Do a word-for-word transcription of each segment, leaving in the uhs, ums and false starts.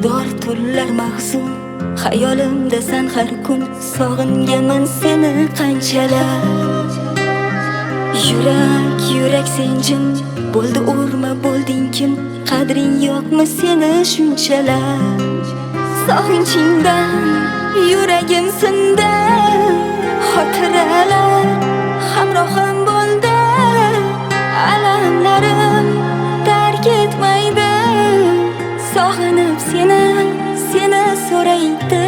dor tunlar mahzun, xayolimda sen har kun, sog'ingaman seni qanchalar. Yurak, yurak sen jim, bo'ldi urma bo'lding kim, qadring yo'qmi seni shunchalar. Sog'inchingdan yuragim sindi, xotiralar hamrohim bo'ldi, alamlarim tark etmaydi. Sog'inib seni, seni so'raydi.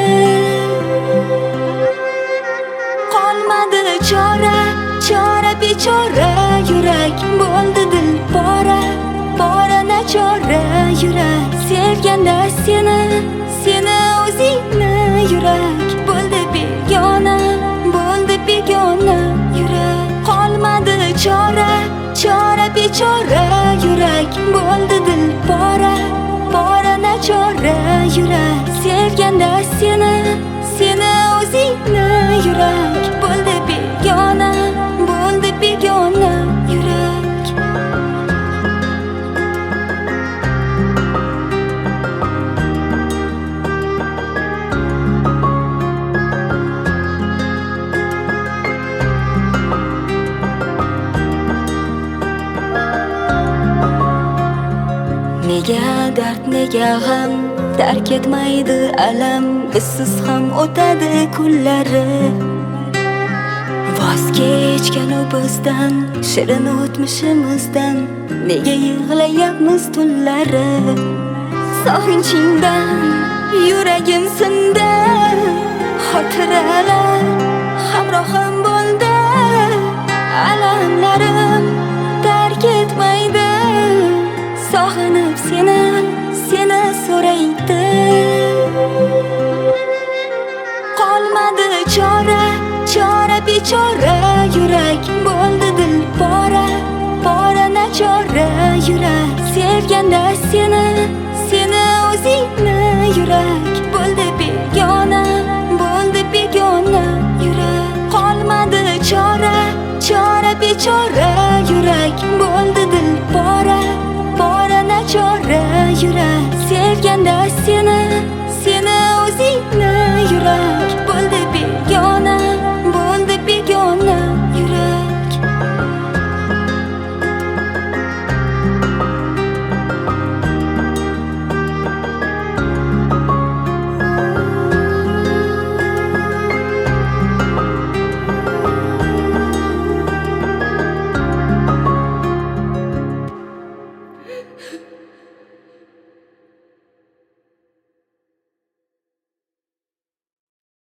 Qolmadi chora, chora bechora, yurak bo'ldi dil pora, pora nachora yurak. Sevganda seni, seni o'zingni, yurak bo'ldi begona, bo'ldi begona yurak. Qolmadi chora, chora bechora, yurak bo'ldi dil pora, pora nachora yurak. Sevganda seni, seni o'zingni, yurak bo'ldi begona, bo'ldi begona yurak. Nega dard, nega g'am, tark etmaydi alam, bizsiz ham o'tadi kunlari. Voz kechganu bizdan, shirin o'tmishimizdan, nega yig'layapmiz tunlari. Sog'inchingdan yuragim sindi, xotiralar hamrohim bo'ldi, alamlarim tark etmaydi. Sog'inib seni, seni so'raydi. Qolmadi chora, chora bechora, yurak bo'ldi dil pora, pora nachora yurak. Sevganda seni, seni o'zingni, yurak bo'ldi begona, bo'ldi begona yurak. Qolmadi chora, chora bechora, yurak bo'ldi